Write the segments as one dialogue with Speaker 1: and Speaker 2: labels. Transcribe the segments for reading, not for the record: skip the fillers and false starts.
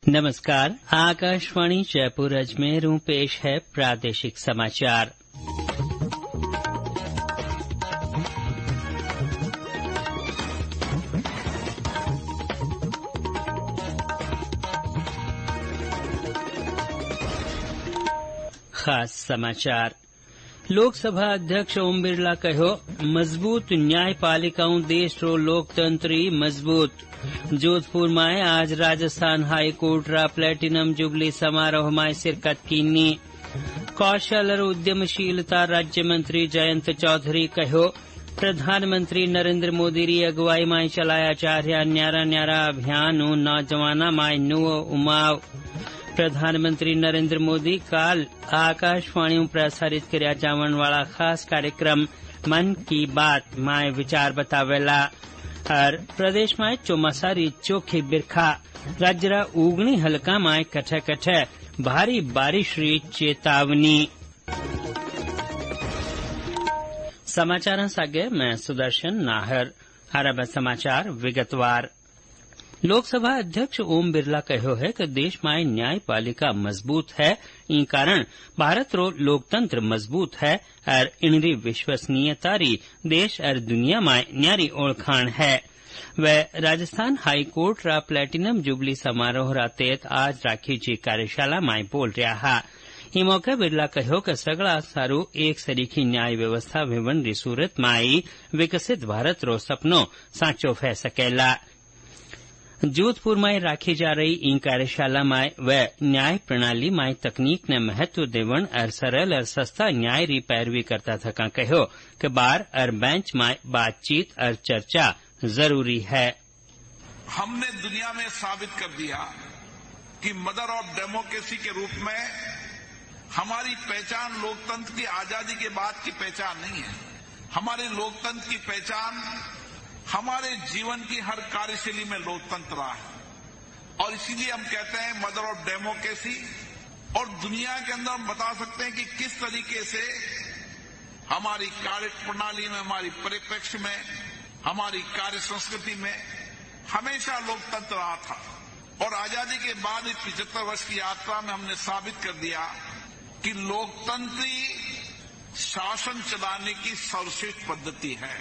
Speaker 1: नमस्कार। आकाशवाणी जयपुर अजमेर पेश है प्रादेशिक समाचार। खास समाचार। लोकसभा अध्यक्ष ओम बिरला कहो मजबूत न्यायपालिकाओं देश रो लोकतंत्री मजबूत। जोधपुर में आज राजस्थान हाईकोर्ट रा प्लेटिनम जुबली समारोह में शिरकत कीनी। कौशल और उद्यमशीलता राज्य मंत्री जयंत चौधरी कहो प्रधानमंत्री नरेंद्र मोदी री अगुवाई में चलाया जा रहा न्यारा न्यारा अभियान नौजवाना में नुओ उमाव। प्रधानमंत्री नरेंद्र मोदी काल आकाशवाणी प्रसारित कर्या जावण वाला खास कार्यक्रम मन की बात में विचार बतावेला। और प्रदेश में चौमासारी चोखी बिरखा राज्य उगनी हल्का में कठे कठे भारी बारिश री चेतावनी। समाचार सागे मैं सुदर्शन नाहर। अरब समाचार विगतवार। लोकसभा अध्यक्ष ओम बिरला कहो है कि देश में न्यायपालिका मजबूत है। इन कारण भारत रो लोकतंत्र मजबूत है और इनरी विश्वसनीयता री देश और दुनिया में न्यारी ओळखाण है। वह राजस्थान हाईकोर्ट रा प्लेटिनम जुबली समारोह रा तेत आज राखी जी कार्यशाला में बोल रहा हा। ई मौके बिरला कहो कि सगड़ा सारू एक सरीखी न्याय व्यवस्था विवन री सूरत में विकसित भारत रो सपनो साचो फै सकेला। जोधपुर में राखी जा रही इन कार्यशाला में वह न्याय प्रणाली में तकनीक ने महत्व देवन और सरल और सस्ता न्याय री पैरवी करता थका कहो कि बार और बेंच में बातचीत और चर्चा जरूरी है।
Speaker 2: हमने दुनिया में साबित कर दिया कि मदर ऑफ डेमोक्रेसी के रूप में हमारी पहचान लोकतंत्र की आजादी के बाद की पहचान नहीं है। हमारे लोकतंत्र की पहचान हमारे जीवन की हर कार्यशैली में लोकतंत्र रहा है और इसीलिए हम कहते हैं मदर ऑफ डेमोक्रेसी। और दुनिया के अंदर हम बता सकते हैं कि किस तरीके से हमारी कार्य प्रणाली में, हमारी परिप्रेक्ष्य में, हमारी कार्य संस्कृति में हमेशा लोकतंत्र रहा था। और आजादी के बाद इस 75 वर्ष की यात्रा में हमने साबित कर दिया कि लोकतंत्री शासन चलाने की सर्वश्रेष्ठ पद्धति है।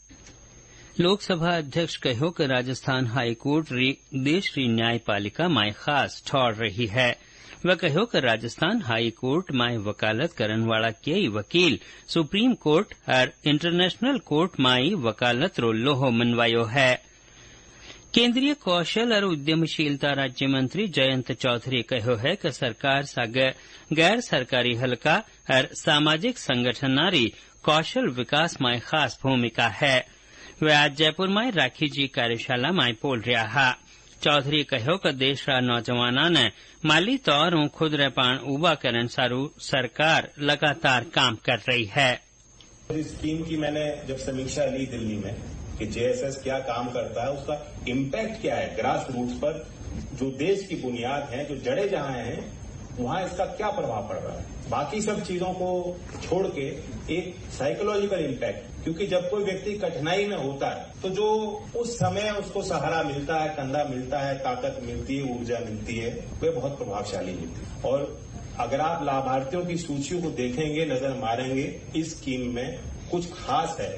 Speaker 1: लोकसभा अध्यक्ष कहो कि राजस्थान हाईकोर्ट देश री न्यायपालिका में खास ठौर रही है। वह कहो कि राजस्थान हाईकोर्ट में वकालत करन वाला कई वकील सुप्रीम कोर्ट और इंटरनेशनल कोर्ट में वकालत रो लोहो मनवायो है। केंद्रीय कौशल और उद्यमशीलता राज्य मंत्री जयंत चौधरी कहो है कि सरकार सागे गैर सरकारी हल्का और सामाजिक संगठनारी कौशल विकास में खास भूमिका है। वे आज जयपुर में राखी जी कार्यशाला में बोल रहा हा। चौधरी कहो कि देश रा नौजवाना ने माली तौर खुद रे पान उबा करन सारू सरकार लगातार काम कर रही है।
Speaker 3: इस स्कीम की मैंने जब समीक्षा ली दिल्ली में कि जेएसएस क्या काम करता है, उसका इम्पैक्ट क्या है ग्रास रूट्स पर, जो देश की बुनियाद है, जो जड़े जहां हैं वहां इसका क्या प्रभाव पड़ रहा है। बाकी सब चीजों को छोड़ के एक साइकोलॉजिकल इम्पैक्ट, क्योंकि जब कोई व्यक्ति कठिनाई में होता है तो जो उस समय उसको सहारा मिलता है, कंधा मिलता है, ताकत मिलती है, ऊर्जा मिलती है, वे बहुत प्रभावशाली होती है। और अगर आप लाभार्थियों की सूचियों को देखेंगे, नजर मारेंगे, इस स्कीम में कुछ खास है।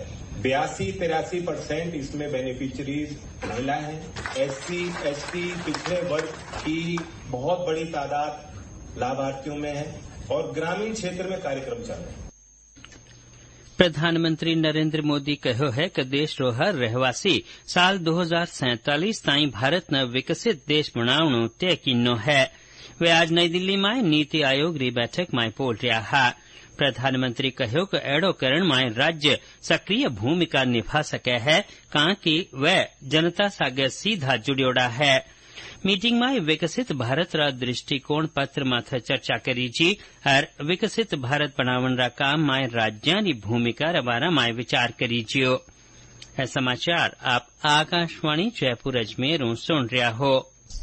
Speaker 3: 82-83% इसमें बेनिफिशियरीज महिला है। एससी, एसटी, पिछड़े वर्ग की बहुत बड़ी तादाद लाभार्थियों में है और ग्रामीण क्षेत्र में कार्यक्रम चल रहे हैं।
Speaker 1: प्रधानमंत्री नरेंद्र मोदी कहो है कि देश रो हर रहवासी साल 2047 ताई भारत न विकसित देश बनावणो तय कीनो है। वे आज नई दिल्ली में नीति आयोग री बैठक में बोल रहा हा। प्रधानमंत्री कहो कि एड़ो करण में राज्य सक्रिय भूमिका निभा सके है, कि वह जनता सागे सीधा जुड़ियोड़ा है। मीटिंग में विकसित भारत रा दृष्टिकोण पत्र माथे चर्चा करी जी और विकसित भारत बनावन रा काम में राज्यां री भूमिका रे बारे में विचार करी जियो। है समाचार आप आकाशवाणी जयपुर अजमेर सुन रहा हो।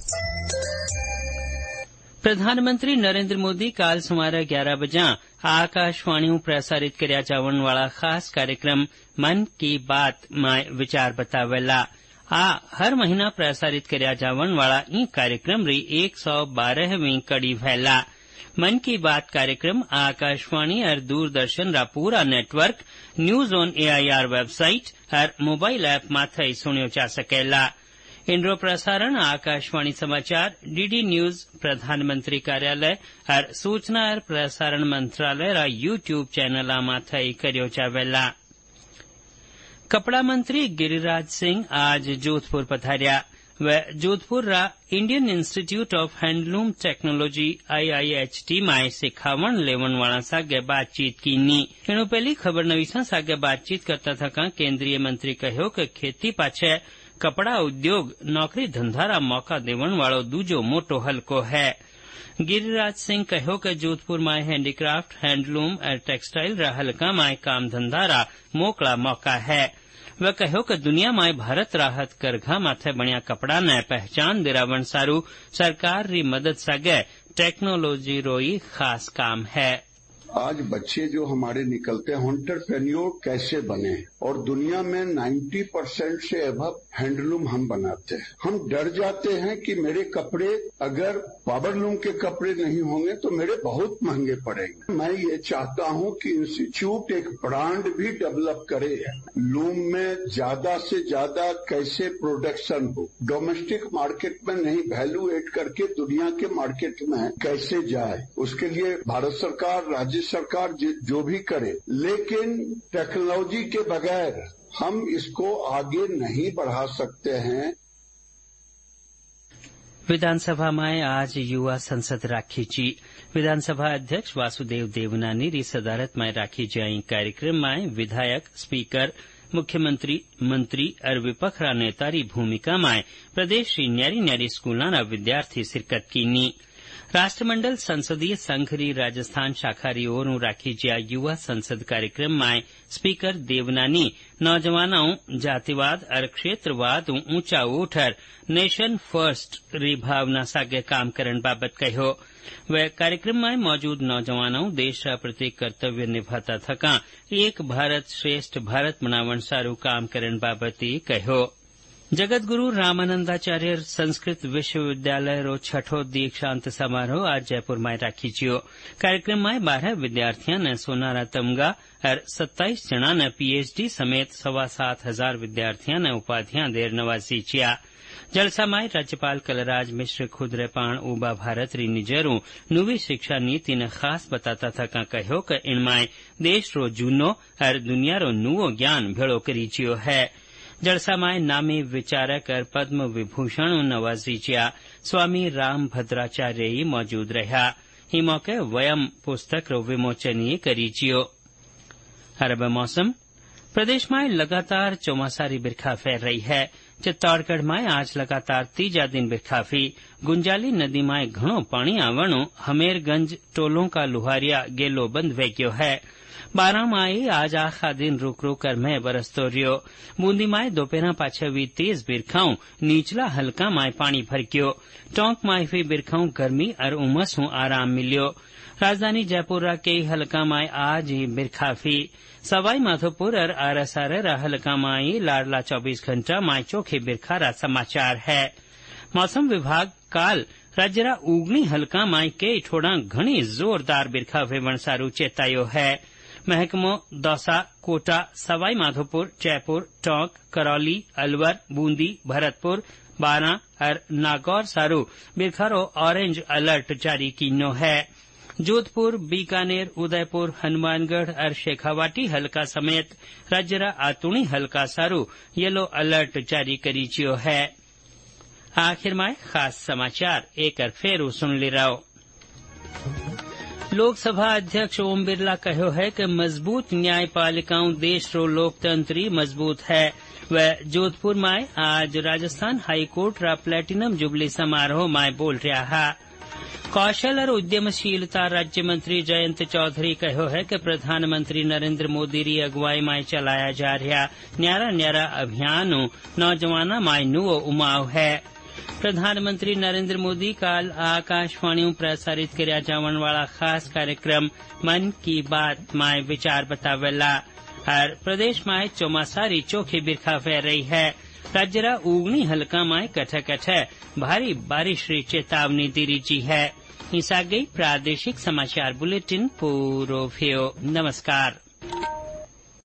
Speaker 1: प्रधानमंत्री नरेंद्र मोदी काल सुमारे 11 बजे आकाशवाणी प्रसारित कर्या जावण वाला खास कार्यक्रम मन की बात में विचार बतावेला। हर महीना प्रसारित कर्या जावण वाला ई कार्यक्रम री 112वीं कड़ी भैला। मन की बात कार्यक्रम आकाशवाणी और दूरदर्शन रा पूरा network news on AIR website और मोबाइल ऐप माथे सुनियो जा सकेला। इनरो प्रसारण आकाशवाणी समाचार, DD न्यूज, प्रधानमंत्री कार्यालय और सूचना और प्रसारण मंत्रालय रा YouTube चैनल माथे कर्यो जावेला। कपड़ा मंत्री गिरिराज सिंह आज जोधपुर पधार्या। व जोधपुर रा Indian institute of handloom technology IIHT में सिखावण लेवन वाला सागे बातचीत कीनी। एनु पहली खबर नवीसा सागे बातचीत करता था केंद्रीय मंत्री कहो कि खेती पाछे कपड़ा उद्योग नौकरी धंधारा मौका देवन वालो दूजो मोटो हलको है। गिरिराज सिंह कहो कि जोधपुर में हैंडीक्राफ्ट, हैंडलूम और टेक्सटाइल रा हलका में काम धंधारा मोकला मौका है। वह कहो कि दुनिया में भारत राहत करघा माथे बनिया कपड़ा ने पहचान दिरावण सारू सरकार री मदद सगे टेक्नोलॉजी रोई खास काम है।
Speaker 4: आज बच्चे जो हमारे निकलते हैं एंटरप्रेन्योर कैसे बने, और दुनिया में 90% से अबव हैंडलूम हम बनाते हैं। हम डर जाते हैं कि मेरे कपड़े अगर पावरलूम के कपड़े नहीं होंगे तो मेरे बहुत महंगे पड़ेंगे। मैं ये चाहता हूं कि इंस्टीट्यूट एक ब्रांड भी डेवलप करे, लूम में ज्यादा से ज्यादा कैसे प्रोडक्शन हो, डोमेस्टिक मार्केट में नहीं वैल्यू एड करके दुनिया के मार्केट में कैसे जाए। उसके लिए भारत सरकार, राज्य सरकार जो भी करे, लेकिन टेक्नोलॉजी के बगैर हम इसको आगे नहीं बढ़ा सकते हैं।
Speaker 1: विधानसभा में आज युवा संसद राखी जी। विधानसभा अध्यक्ष वासुदेव देवनानी री सदारत में राखी जाई कार्यक्रम में विधायक, स्पीकर, मुख्यमंत्री, मंत्री और विपक्ष रा नेता री भूमिका में प्रदेश री न्यारी न्यारी स्कूलों रा विद्यार्थी शिरकत कीनी। राष्ट्रमंडल संसदीय संघ री राजस्थान शाखा री ओर राखी जिया युवा संसद कार्यक्रम में स्पीकर देवनानी नौजवानों जातिवाद और क्षेत्रवाद ऊंचा उठर नेशन फर्स्ट री भावना सागे काम करन बाबत कहो। वह कार्यक्रम में मौजूद नौजवानों देश रा प्रति कर्तव्य निभाता थका एक भारत श्रेष्ठ भारत बनावन सारू काम करन बाबत कहो। जगत गुरु रामानंदाचार्य संस्कृत विश्वविद्यालय रो छठो दीक्षांत समारोह आज जयपुर में राखी जियो। कार्यक्रम में 12 विद्यार्थियों ने सोनारा तमगा और 27 जना ने PhD समेत 7,500 विद्यार्थियों ने उपाधियां देर नवाजी चिया। जलसा में राज्यपाल कलराज मिश्र खुदरे पाण उबा भारत री निजरू नुवी शिक्षा नीति ने खास बताता था कहो कि इनमें देश रो जूनो और दुनिया रो नुवो ज्ञान भेड़ो करी जियो है। जलसा में नामी विचारक और पद्म विभूषण नवाजीचिया स्वामी राम भद्राचार्य मौजूद रहा। ही मौके वयम पुस्तक रो विमोचनीय करीजियो। अरब मौसम प्रदेश में लगातार चौमासारी बिरखा फैल रही है। चित्तौड़गढ़ में आज लगातार तीजा दिन बिरखाफी। गुंजाली नदी में घणो पानी आवणो हमेरगंज टोलों का लुहारिया गेलो बंद वेग्यो है। बारा माई आज आखा दिन रुक रुक कर मैं बरसतो रियो। बूंदी माई दोपहर पाछे हुई तेज बिरखाऊ नीचला हल्का माई पानी भर गयो। टोंक माई हुई बिरखाऊ गर्मी और उमस हूं आराम मिलियो। राजधानी जयपुर रा कई हल्का माई आज ही बिरखाफी। सवाई माधोपुर और आरसारे रा हल्का माई लाडला 24 घंटा माई चोखे बिरखा रा समाचार है। मौसम विभाग काल राज्य रा उगनी हल्का माई कई ठोड़ा घणी जोरदार बिरखा वेवण सारू चेतायो है। महकमो दौसा, कोटा, सवाई माधोपुर, जयपुर, टोंक, करौली, अलवर, बूंदी, भरतपुर, बारां और नागौर सारू बिरखारो ऑरेंज अलर्ट जारी कीनो है। जोधपुर, बीकानेर, उदयपुर, हनुमानगढ़ और शेखावाटी हल्का समेत राज्य रा आतुणी हल्का सारू येलो अलर्ट जारी करीजियो है। आखिर में खास समाचार एक बार फेरू सुन ली रहो। लोकसभा अध्यक्ष ओम बिरला कहो है कि मजबूत न्यायपालिकाओं देश रो लोकतंत्री मजबूत है। वह जोधपुर में आज राजस्थान हाईकोर्ट रा प्लेटिनम जुबली समारोह में बोल रहा है। कौशल और उद्यमशीलता राज्य मंत्री जयंत चौधरी कहो है कि प्रधानमंत्री नरेंद्र मोदी री अगुवाई में चलाया जा रहा न्यारा न्यारा अभियान नौजवाना में नुओ उमाव है। प्रधानमंत्री नरेंद्र मोदी कल आकाशवाणी प्रसारित किया जावन वाला खास कार्यक्रम मन की बात में विचार बतावेला और प्रदेश में चौमासारी चोखी बिरखा फैल रही है। राज्यरा उगनी हल्का माय कठ भारी बारिश री चेतावनी दी जी है। हिसा गई प्रादेशिक समाचार बुलेटिन पूरो भयो। नमस्कार।